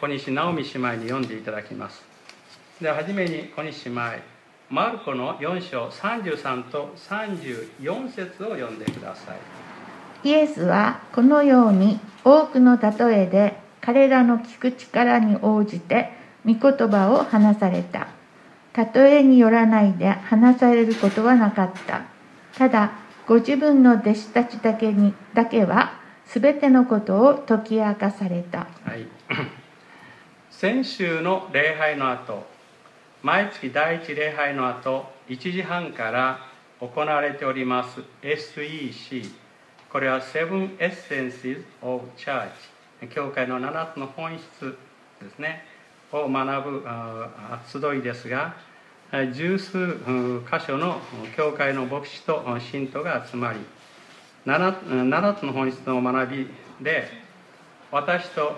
小西直美姉妹に読んでいただきます。ではじめに小西姉妹、マルコの4章33と34節を読んでください。イエスはこのように多くの例えで彼らの聞く力に応じて御言葉を話された。例えによらないで話されることはなかった。ただご自分の弟子たちだけはすべてのことを解き明かされた。 はい、先週の礼拝の後、毎月第一礼拝の後、1時半から行われております SEC、 これは Seven Essences of Church、 教会の7つの本質ですねを学ぶ集いですが、十数箇所の教会の牧師と信徒が集まり、7つの本質の学びで、私と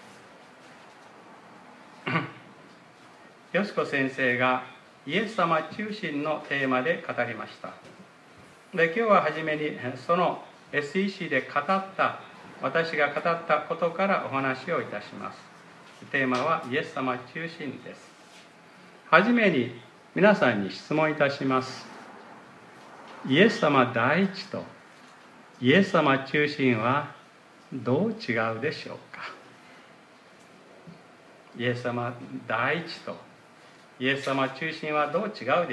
よしこ先生がイエス様中心のテーマで語りました。で、今日は初めにその SEC で語った私が語ったことからお話をいたします。テーマはイエス様中心です。はじめに皆さんに質問いたします。イエス様第一とイエス様中心はどう違うでしょうか。イエス様第一とイエス様中心はどう違うでしょう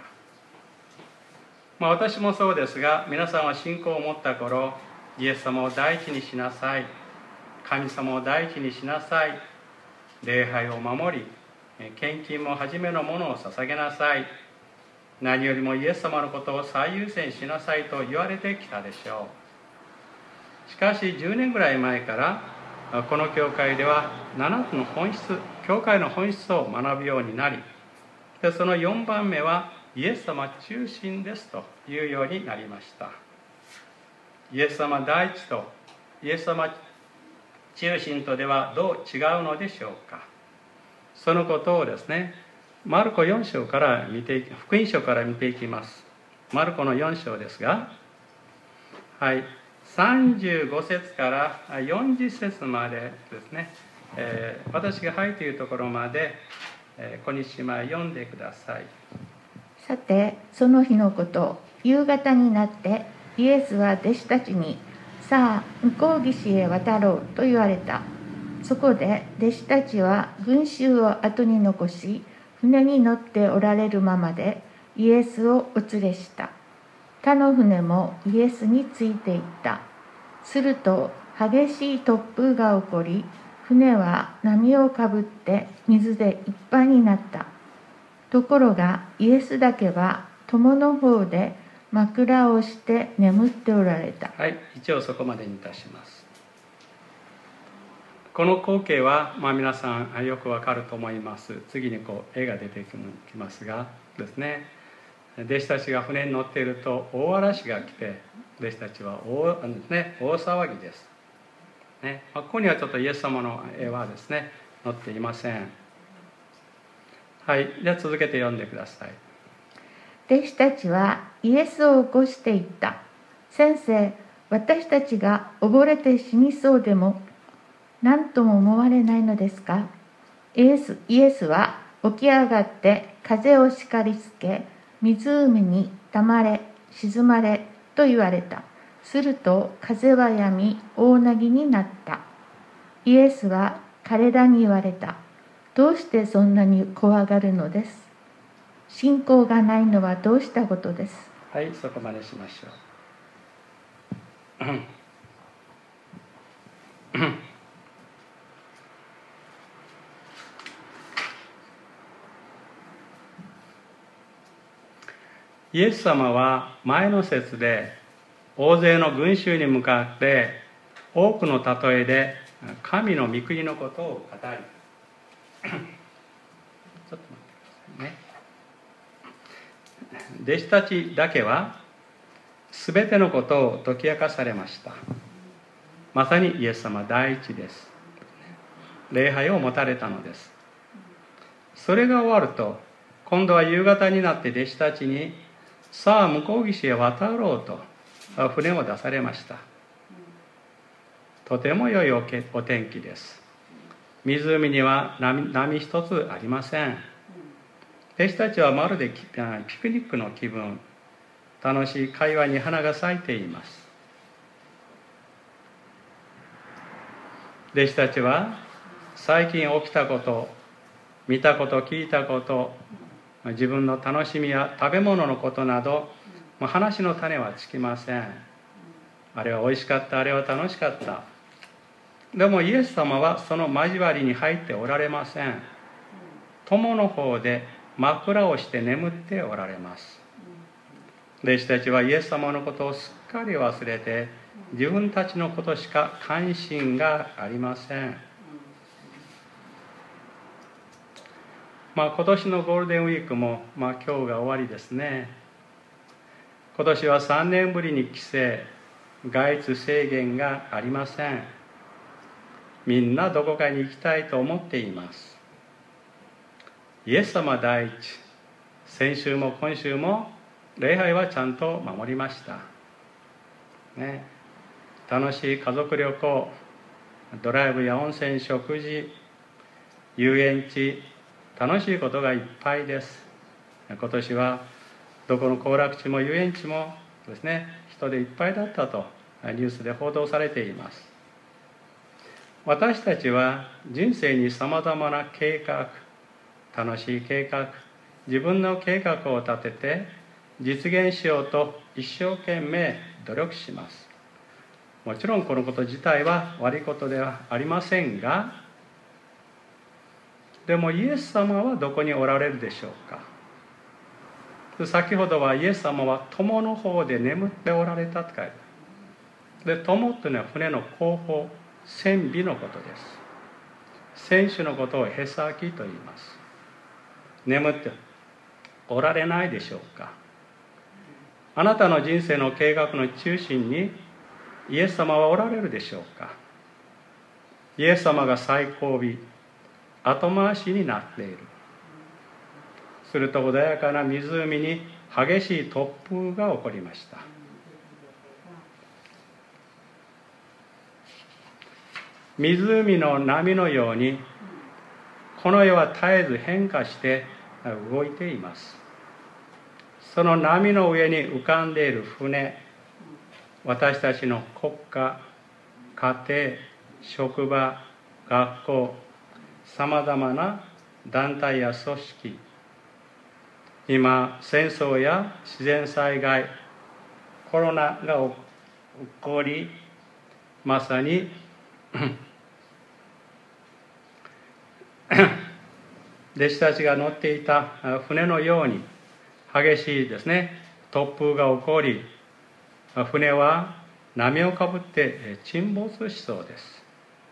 か。私もそうですが、皆さんは信仰を持った頃、イエス様を第一にしなさい、神様を第一にしなさい、礼拝を守り、献金も初めのものを捧げなさい、何よりもイエス様のことを最優先しなさいと言われてきたでしょう。しかし10年ぐらい前からこの教会では7つの本質、教会の本質を学ぶようになり、でその4番目はイエス様中心ですというようになりました。イエス様第一とイエス様中心とではどう違うのでしょうか。そのことをですね、マルコ4章から福音書から見ていきます。マルコの4章ですが、はい、35節から40節までですね、私が入っているところまで、小西姉妹読んでください。 さて、その日のこと、夕方になってイエスは弟子たちに、さあ向こう岸へ渡ろうと言われた。そこで弟子たちは群衆を後に残し、船に乗っておられるままでイエスをお連れした。他の船もイエスについていった。すると激しい突風が起こり、船は波をかぶって水でいっぱいになった。ところがイエスだけは友の方で枕をして眠っておられた。 はい、一応そこまでにいたします。この光景は、皆さんよくわかると思います。次に絵が出てきますがですね、弟子たちが船に乗っていると大嵐が来て、弟子たちは大騒ぎです、ね。ここにはちょっとイエス様の絵はですね載っていません。はい、じゃあ続けて読んでください。 弟子たちはイエスを起こして言った。先生、私たちが溺れて死にそうでも何とも思われないのですか。イエスは起き上がって風を叱りつけ、湖に黙れ、静まれと言われた。すると風は止み、大凪になった。イエスは彼らに言われた。どうしてそんなに怖がるのです。信仰がないのはどうしたことです。 はい、そこまでしましょう。イエス様は前の節で大勢の群衆に向かって多くの例えで神の御国のことを語り、ちょっと待ってくださいね。弟子たちだけは全てのことを解き明かされました。まさにイエス様第一です。礼拝を持たれたのです。それが終わると、今度は夕方になって弟子たちに、さあ向こう岸へ渡ろうと船を出されました。とても良いお天気です。 湖には波一つありません。弟子たちはまるでピクニックの気分、楽しい会話に花が咲いています。弟子たちは最近起きたこと、見たこと、聞いたこと、自分の楽しみや食べ物のことなど、話の種はつきません。あれは美味しかった、あれは楽しかった。でもイエス様はその交わりに入っておられません。友の方で枕をして眠っておられます。弟子たちはイエス様のことをすっかり忘れて、自分たちのことしか関心がありません。今年のゴールデンウィークも、今日が終わりですね。今年は3年ぶりに規制、外出制限がありません。みんなどこかに行きたいと思っています。イエス様第一、先週も今週も礼拝はちゃんと守りました。ね、楽しい家族旅行、ドライブや温泉、食事、遊園地、楽しいことがいっぱいです。今年はどこの行楽地も遊園地もですね、人でいっぱいだったとニュースで報道されています。私たちは人生にさまざまな計画、楽しい計画、自分の計画を立てて実現しようと一生懸命努力します。もちろんこのこと自体は悪いことではありませんが、でもイエス様はどこにおられるでしょうか。先ほどはイエス様は友の方で眠っておられたと書いてある。で、友というのは船の後方、船尾のことです。船首のことをへさきと言います。眠っておられないでしょうか。あなたの人生の計画の中心にイエス様はおられるでしょうか。イエス様が最後尾、後回しになっている。すると穏やかな湖に激しい突風が起こりました。湖の波のようにこの世は絶えず変化して動いています。その波の上に浮かんでいる船、私たちの国家、家庭、職場、学校、さまざまな団体や組織、今戦争や自然災害、コロナが起こり、まさに弟子たちが乗っていた船のように激しいですね、突風が起こり、船は波をかぶって沈没しそうです。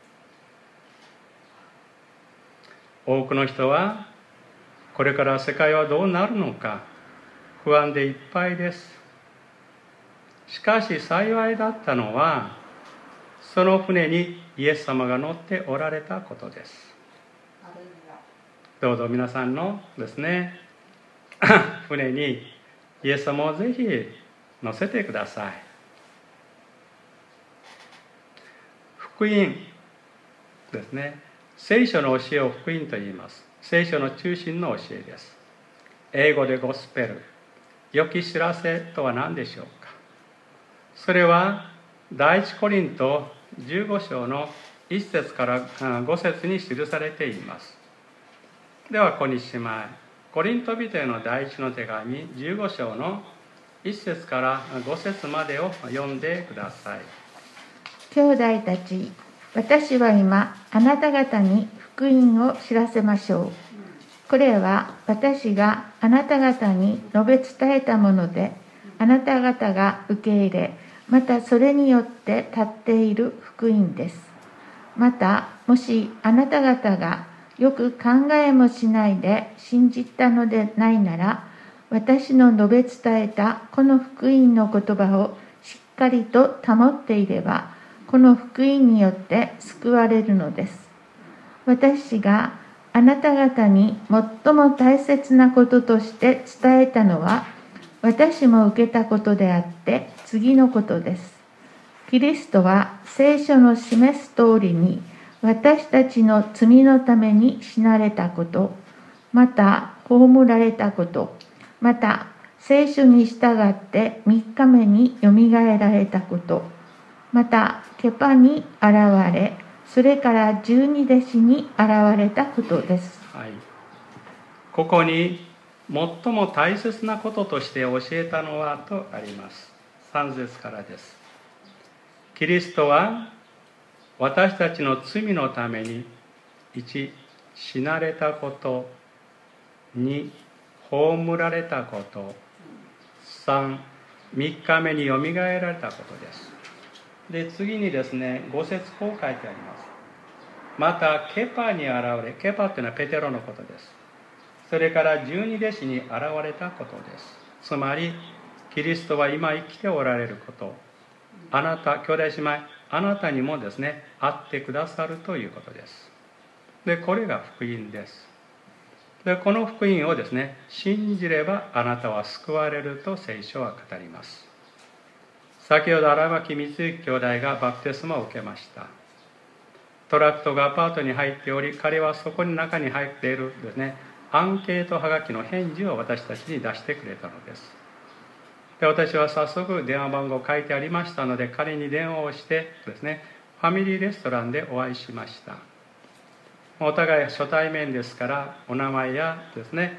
多くの人はこれから世界はどうなるのか不安でいっぱいです。しかし幸いだったのは、その船にイエス様が乗っておられたことです。どうぞ皆さんのですね船にイエス様をぜひ乗せてください。福音ですね、聖書の教えを福音と言います。聖書の中心の教えです。英語でゴスペル、良き知らせとは何でしょうか。それは第一コリント15章の1節から5節に記されています。では小西姉妹、コリント人への第一の手紙15章の1節から5節までを読んでください。 兄弟たち、私は今あなた方に福音を知らせましょう。これは私があなた方に述べ伝えたもので、あなた方が受け入れ、またそれによって立っている福音です。またもしあなた方がよく考えもしないで信じたのでないなら、私の述べ伝えたこの福音の言葉をしっかりと保っていれば、この福音によって救われるのです。私があなた方に最も大切なこととして伝えたのは、私も受けたことであって次のことです。キリストは聖書の示す通りに私たちの罪のために死なれたこと、また葬られたこと、また聖書に従って3日目によみがえられたこと、またケパに現れ、それから12弟子に現れたことです。 はい、ここに最も大切なこととして教えたのはとあります。3節からです。キリストは私たちの罪のために1、死なれたこと、2、葬られたこと、3、3日目によみがえられたことです。で、次にですね、5節こう書いてあります。またケパに現れ、ケパというのはペテロのことです。それから12弟子に現れたことです。つまりキリストは今生きておられること、あなた兄弟姉妹、あなたにもですね、会ってくださるということです。で、これが福音です。で、この福音をですね、信じればあなたは救われると聖書は語ります。先ほど荒牧光之兄弟がバプテスマを受けました。トラクトがアパートに入っており、彼はそこに中に入っているですね、アンケートはがきの返事を私たちに出してくれたのです。で、私は早速電話番号書いてありましたので、彼に電話をしてですね、ファミリーレストランでお会いしました。お互い初対面ですから、お名前やですね、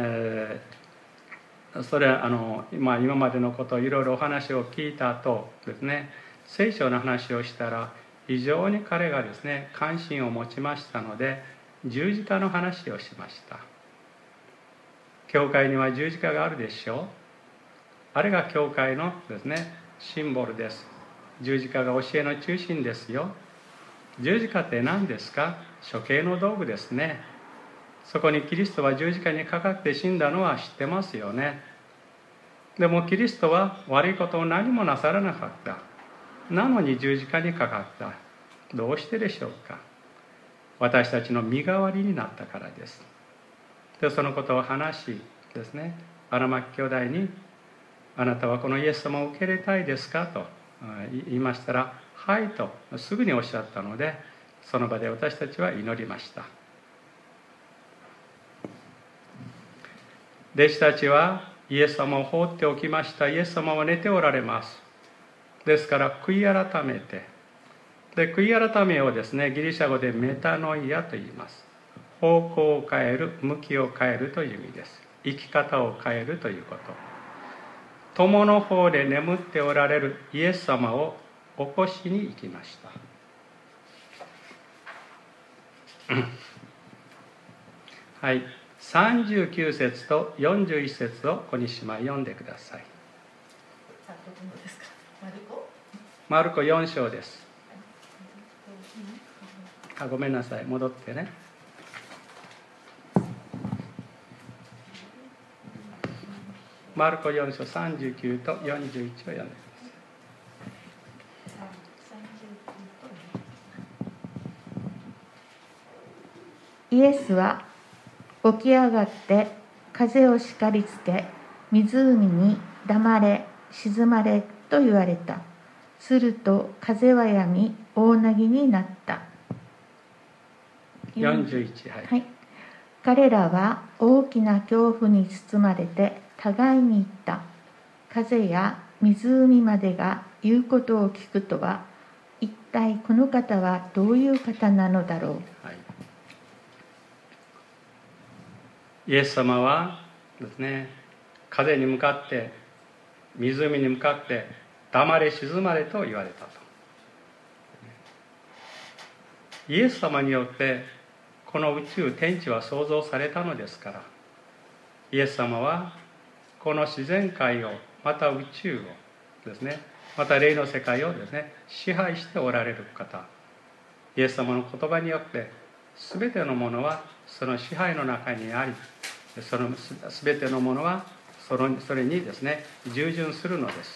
それは今までのことをいろいろお話を聞いた後ですね、聖書の話をしたら非常に彼がですね、関心を持ちましたので、十字架の話をしました。教会には十字架があるでしょう。あれが教会のですね、シンボルです。十字架が教えの中心ですよ。十字架って何ですか？処刑の道具ですね。そこにキリストは十字架にかかって死んだのは知ってますよね。でもキリストは悪いことを何もなさらなかった。なのに十字架にかかった。どうしてでしょうか？私たちの身代わりになったからです。で、そのことを話しですね、荒牧兄弟に、あなたはこのイエス様を受け入れたいですかと言いましたら、はいとすぐにおっしゃったので、その場で私たちは祈りました。弟子たちはイエス様を放っておきました。イエス様は寝ておられます。ですから悔い改めて、で悔い改めをですね、ギリシャ語でメタノイアと言います。方向を変える、向きを変えるという意味です。生き方を変えるということ。友の方で眠っておられるイエス様を起こしに行きました。はい、39節と41節を小西島読んでください。マルコ4章です。ごめんなさい、戻ってね。マルコ4章39と41を読んでください。 イエスは起き上がって風を叱りつけ、湖に黙れ静まれと言われた。すると風はやみ、大凪になった。 41、 はい。彼らは大きな恐怖に包まれて互いに言った。風や湖までが言うことを聞くとは、一体この方はどういう方なのだろう。 はい、イエス様はですね、風に向かって湖に向かって黙れ静まれと言われたと。イエス様によってこの宇宙天地は創造されたのですから、イエス様はこの自然界を、また宇宙をですね、また霊の世界をですね、支配しておられる方。イエス様の言葉によって全てのものはその支配の中にあり、その全てのものはそれにですね、従順するのです。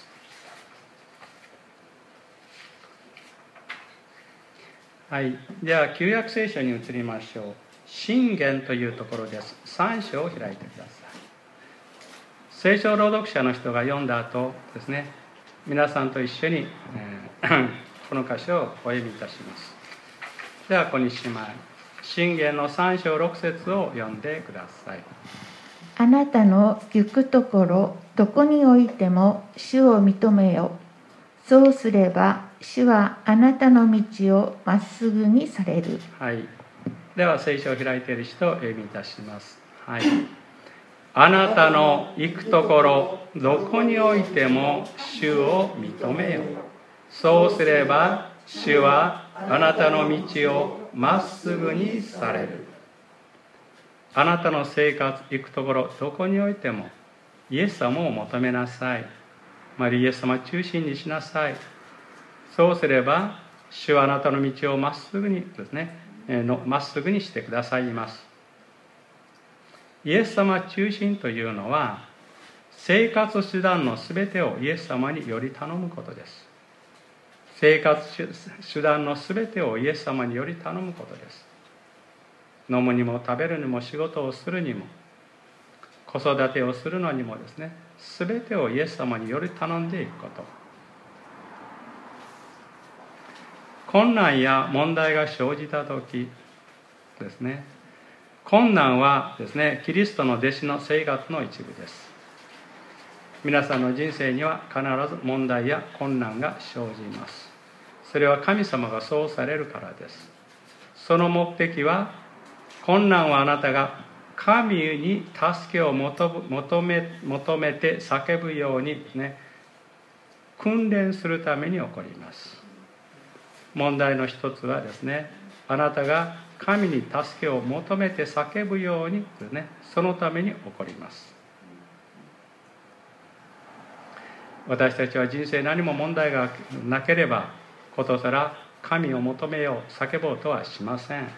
はい、では旧約聖書に移りましょう。箴言というところです。3章を開いてください。聖書朗読者の人が読んだ後ですね、皆さんと一緒に、この箇所をお読みいたします。 では小西姉妹、箴言の3章6節を読んでください。 あなたの行くところどこにおいても主を認めよ。そうすれば主はあなたの道をまっすぐにされる。 はい。では聖書を開いている人をお読みいたします。はい。あなたの行くところどこにおいても主を認めよ。そうすれば主はあなたの道をまっすぐにされる。あなたの生活、行くところどこにおいてもイエス様を求めなさい。イエス様を中心にしなさい。そうすれば主はあなたの道をまっすぐにですね、まっすぐにしてくださいます。イエス様中心というのは生活手段のすべてをイエス様により頼むことです。生活手段のすべてをイエス様により頼むことです。飲むにも食べるにも仕事をするにも子育てをするのにもですね、すべてをイエス様により頼んでいくこと。困難や問題が生じたときですね、困難はですね、キリストの弟子の生活の一部です。皆さんの人生には必ず問題や困難が生じます。それは神様がそうされるからです。その目的は、困難はあなたが神に助けを求めて叫ぶようにですね、訓練するために起こります。問題の一つはですね、あなたが神に助けを求めて叫ぶようにですね、そのために起こります。私たちは人生何も問題がなければことさら神を求めよう、叫ぼうとはしません。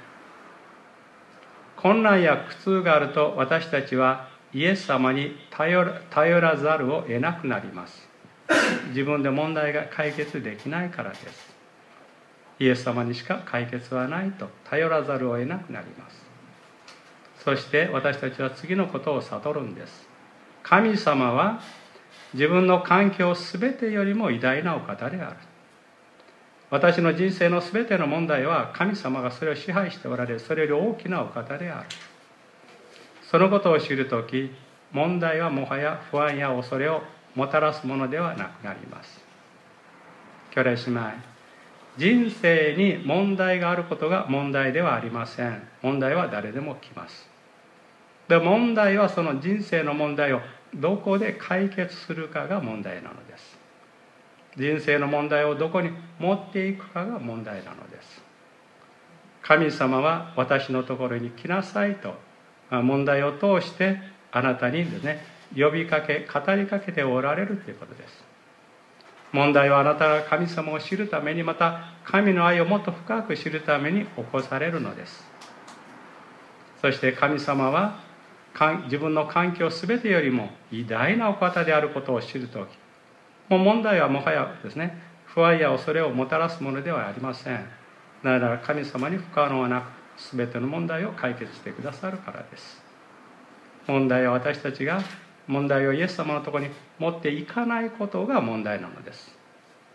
困難や苦痛があると私たちはイエス様に頼らざるを得なくなります。自分で問題が解決できないからです。イエス様にしか解決はないと頼らざるを得なくなります。そして私たちは次のことを悟るんです。神様は自分の環境すべてよりも偉大なお方である。私の人生のすべての問題は神様がそれを支配しておられる、それより大きなお方である。そのことを知るとき、問題はもはや不安や恐れをもたらすものではなくなります。兄弟姉妹、人生に問題があることが問題ではありません。問題は誰でも来ます。で、問題はその人生の問題をどこで解決するかが問題なのです。人生の問題をどこに持っていくかが問題なのです。神様は私のところに来なさいと問題を通してあなたにですね、呼びかけ語りかけておられるということです。問題はあなたが神様を知るために、また神の愛をもっと深く知るために起こされるのです。そして神様は自分の環境すべてよりも偉大なお方であることを知るとき、もう問題はもはやですね、不安や恐れをもたらすものではありません。なぜなら神様に不可能はなく、すべての問題を解決してくださるからです。問題は私たちが問題をイエス様のところに持っていかないことが問題なのです。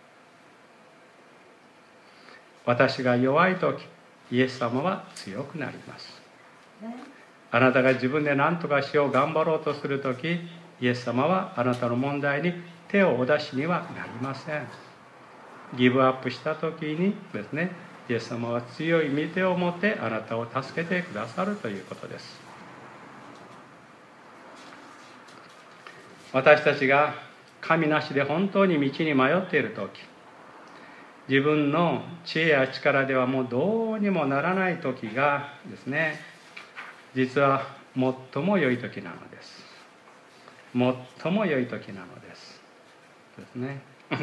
私が弱いとき、イエス様は強くなります。あなたが自分で何とかしよう、頑張ろうとするとき、イエス様はあなたの問題に手をお出しにはなりません。ギブアップしたときにですね、イエス様は強い御手を持ってあなたを助けてくださるということです。私たちが神なしで本当に道に迷っているとき、自分の知恵や力ではもうどうにもならないときがですね、実は最も良いときなのです。最も良いときなのですですね。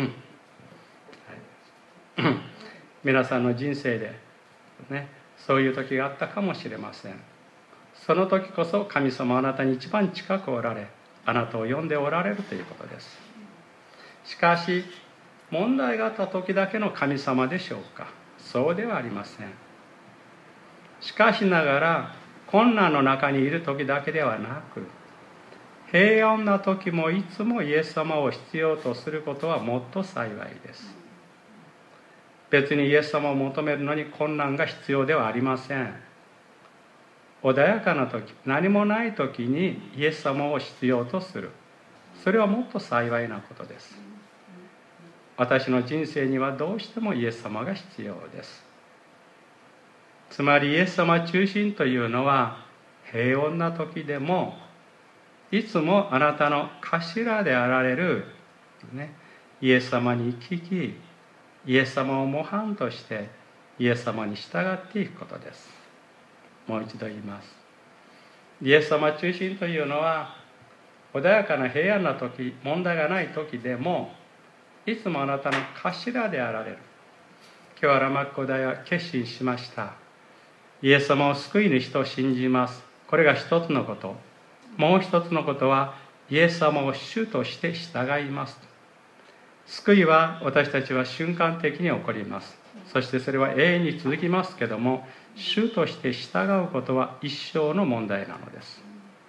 皆さんの人生で、ね、そういう時があったかもしれません。その時こそ神様はあなたに一番近くおられ、あなたを呼んでおられるということです。しかし問題があった時だけの神様でしょうか。そうではありません。しかしながら困難の中にいる時だけではなく、平穏な時もいつもイエス様を必要とすることはもっと幸いです。 別にイエス様を求めるのに困難が必要ではありません。穏やかな時、何もない時にイエス様を必要とする、それはもっと幸いなことです。私の人生にはどうしてもイエス様が必要です。つまりイエス様中心というのは、平穏な時でもいつもあなたの頭であられる、イエス様に聞き、イエス様を模範としてイエス様に従っていくことです。もう一度言います。イエス様中心というのは、穏やかな平安な時、問題がない時でもいつもあなたの頭であられる。今日はラマッコ大は決心しました。イエス様を救い主と信じます。これが一つのこと。もう一つのことは、イエス様を主として従います。救いは私たちは瞬間的に起こります。そしてそれは永遠に続きますけども、主として従うことは一生の問題なのです。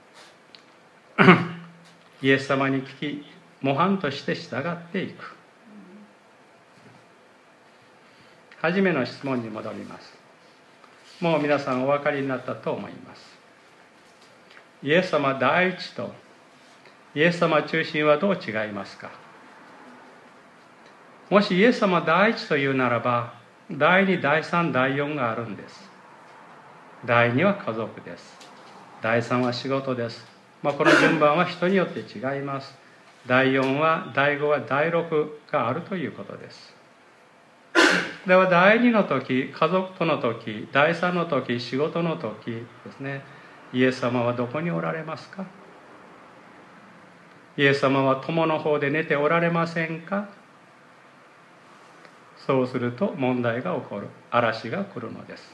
イエス様に聞き、模範として従っていく。初めの質問に戻ります。もう皆さんお分かりになったと思います。イエス様第一とイエス様中心はどう違いますか？もしイエス様第一というならば、第二、第三、第四があるんです。第二は家族です。第三は仕事です。この順番は人によって違います。第四は、第五は、第六があるということです。では第二の時、家族との時、第三の時、仕事の時ですね、イエス様はどこにおられますか？イエス様は友の方で寝ておられませんか？そうすると問題が起こる。嵐が来るのです。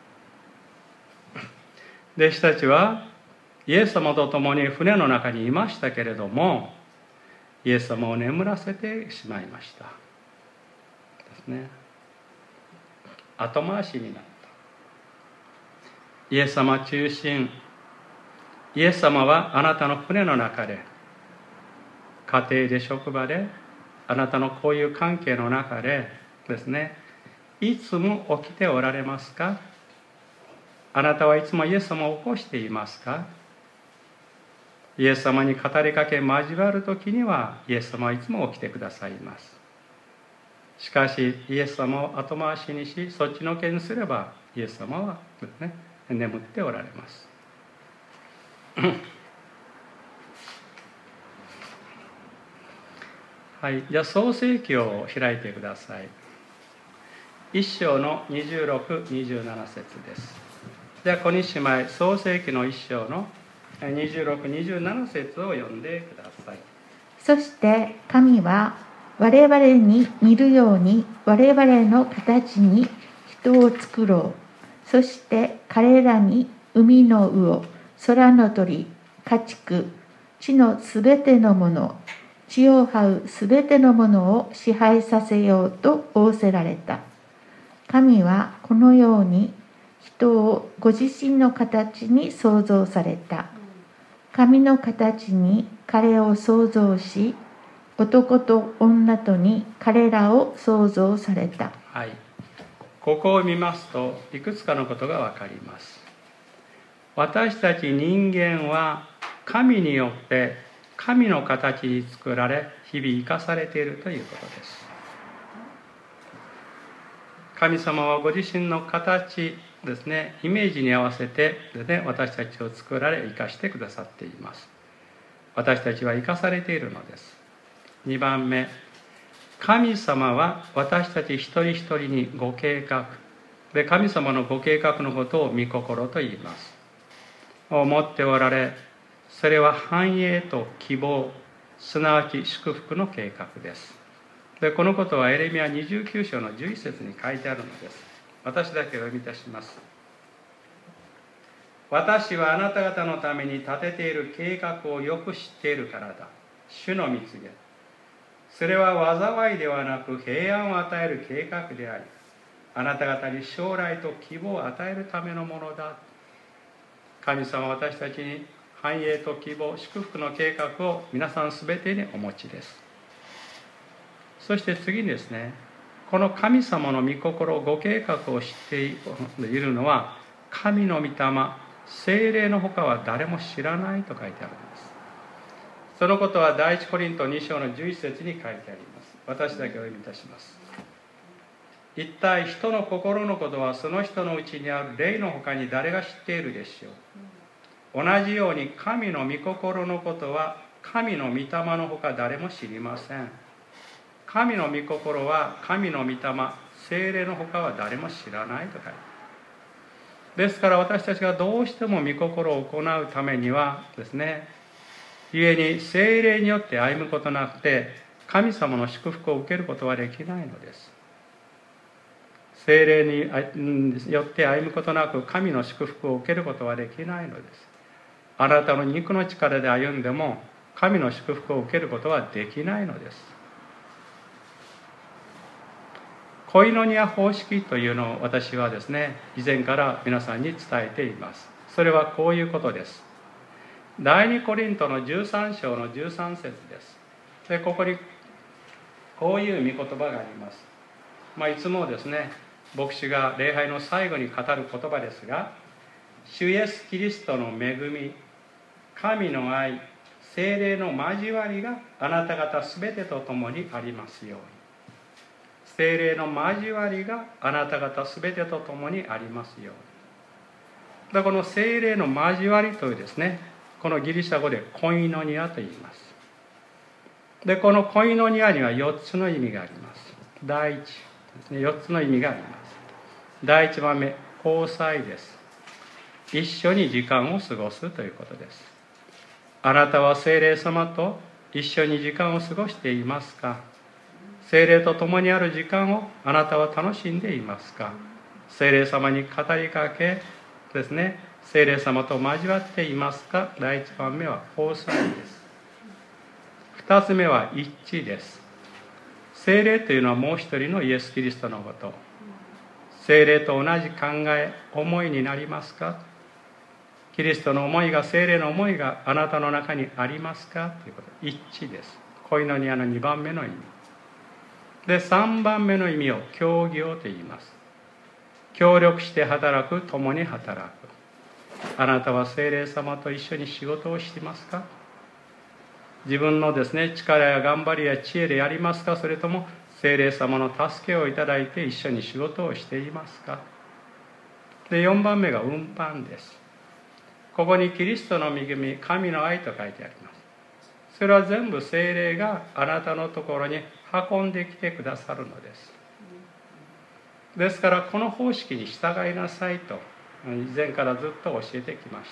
弟子たちはイエス様と共に船の中にいましたけれども、イエス様を眠らせてしまいましたですね。後回しになった。イエス様中心。イエス様はあなたの船の中で、家庭で、職場で、あなたのこういう関係の中でですね、いつも起きておられますか？あなたはいつもイエス様を起こしていますか？イエス様に語りかけ交わるときには、イエス様はいつも起きてくださいます。しかし、イエス様を後回しにし、そっちのけにすれば、イエス様はですね、眠っておられます。はい、じゃあ創世記を開いてください。1章の26、27節です。では小西姉妹、創世記の1章の26、27節を読んでください。 そして神は我々に似るように我々の形に人を作ろう。そして彼らに海の魚、空の鳥、家畜、地のすべてのもの、地を這うすべてのものを支配させようと仰せられた。神はこのように人をご自身の形に創造された。神の形に彼を創造し、男と女とに彼らを創造された。 はい。ここを見ますと、いくつかのことがわかります。私たち人間は神によって神の形に作られ、日々生かされているということです。神様はご自身の形ですね、イメージに合わせてですね、私たちを作られ生かしてくださっています。私たちは生かされているのです。2番目、神様は私たち一人一人にご計画で、神様のご計画のことを御心と言います。を持っておられ、それは繁栄と希望、すなわち祝福の計画です。でこのことはエレミヤ29章の11節に書いてあるのです。私だけお読みいたします。私はあなた方のために立てている計画をよく知っているからだ。主の蜜げ。それは災いではなく平安を与える計画であり、あなた方に将来と希望を与えるためのものだ。神様は私たちに繁栄と希望、祝福の計画を皆さんすべてにお持ちです。そして次にですね、 この神様の御心、ご計画を知っているのは、神の御霊、聖霊のほかは誰も知らないと書いてあるんです。そのことは第一コリント2章の11節に書いてあります。私だけお読みいたします。一体人の心のことはその人のうちにある霊のほかに誰が知っているでしょう。同じように神の御心のことは神の御霊のほか誰も知りません。神の御心は神の御霊、聖霊のほかは誰も知らないと書いてある。ですから私たちがどうしても御心を行うためにはですね、故に聖霊によって歩むことなくて神様の祝福を受けることはできないのです。聖霊によって歩むことなく神の祝福を受けることはできないのです。あなたの肉の力で歩んでも神の祝福を受けることはできないのです。コイノニア方式というのを私はですね、以前から皆さんに伝えています。それはこういうことです。第2コリントの13章の13節です。で、ここにこういう御言葉があります。いつもですね、牧師が礼拝の最後に語る言葉ですが、主イエスキリストの恵み、神の愛、聖霊の交わりがあなた方すべてと共にありますように。聖霊の交わりがあなた方すべてと共にありますように。この聖霊の交わりというですね、このギリシャ語でコイノニアと言います。で、このコイノニアには4つの意味があります。第一ですね、4つの意味があります。第1番目、交際です。一緒に時間を過ごすということです。あなたは聖霊様と一緒に時間を過ごしていますか？聖霊と共にある時間をあなたは楽しんでいますか？聖霊様に語りかけですね、聖霊様と交わっていますか？第1番目は交際です。2つ目は一致です。聖霊というのはもう一人のイエス・キリストのこと。聖霊と同じ考え、思いになりますか？キリストの思いが、聖霊の思いがあなたの中にありますか？ということ。一致です。コイノニアの2番目の意味。で、3番目の意味を協業と言います。協力して働く、共に働く。あなたは聖霊様と一緒に仕事をしていますか？自分のですね、力や頑張りや知恵でやりますか？それとも聖霊様の助けをいただいて一緒に仕事をしていますか？で、4番目が運搬です。ここにキリストの恵み、神の愛と書いてあります。それは全部聖霊があなたのところに運んできてくださるのです。ですからこの方式に従いなさいと以前からずっと教えてきました。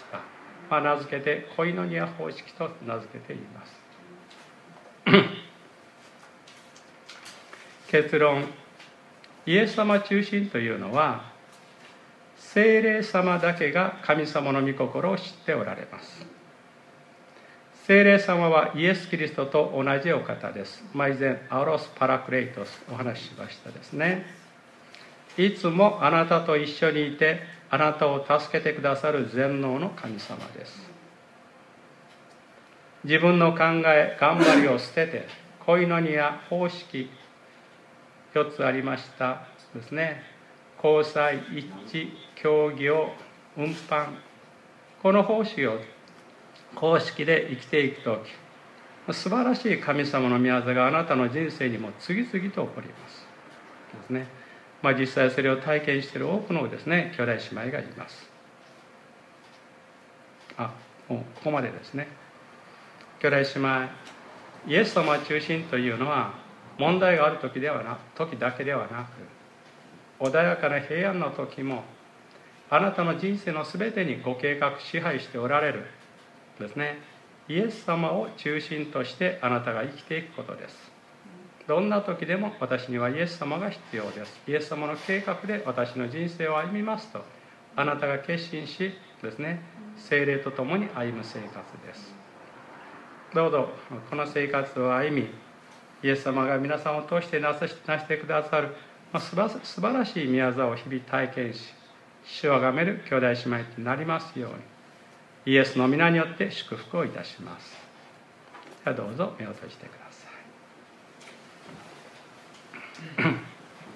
名付けてコイノニア方式と名付けています。結論、イエス様中心というのは聖霊様だけが神様の御心を知っておられます。聖霊様はイエス・キリストと同じお方です。以前アロス・パラクレイトスお話ししましたですね。いつもあなたと一緒にいてあなたを助けてくださる全能の神様です。自分の考え、頑張りを捨ててコイノニア方式4つありましたですね。交際、一致、協業、運搬、この方式を公式で生きていくとき、素晴らしい神様の御業があなたの人生にも次々と起こりますですね。実際それを体験している多くのですね、兄弟姉妹がいます。もうここまでですね。兄弟姉妹、イエス様中心というのは問題がある時だけではなく、穏やかな平安の時もあなたの人生のすべてにご計画支配しておられるですね、イエス様を中心としてあなたが生きていくことです。どんな時でも私にはイエス様が必要です。イエス様の計画で私の人生を歩みますとあなたが決心しですね、聖霊と共に歩む生活です。どうぞこの生活を歩み、イエス様が皆さんを通してなしてくださる素晴らしい御業を日々体験し、主をあがめる兄弟姉妹となりますように、イエスの皆によって祝福をいたします。どうぞ目を閉じてください。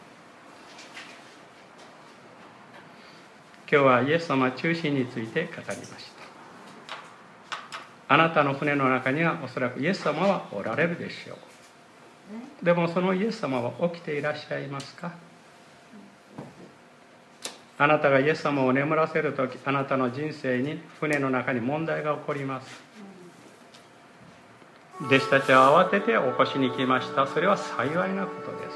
今日はイエス様中心について語りました。あなたの船の中にはおそらくイエス様はおられるでしょう。でもそのイエス様は起きていらっしゃいますか？あなたがイエス様を眠らせるとき、あなたの人生に船の中に問題が起こります。弟子たちは慌てて起こしに来ました。それは幸いなことです。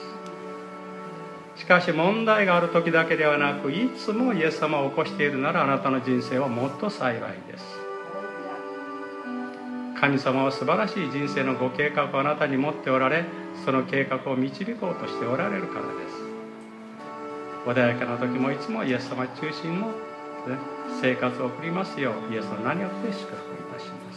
しかし問題がある時だけではなく、いつもイエス様を起こしているなら、あなたの人生はもっと幸いです。神様は素晴らしい人生のご計画をあなたに持っておられ、その計画を導こうとしておられるからです。穏やかな時もいつもイエス様中心の生活を送りますよう、イエスの名によって祝福いたします。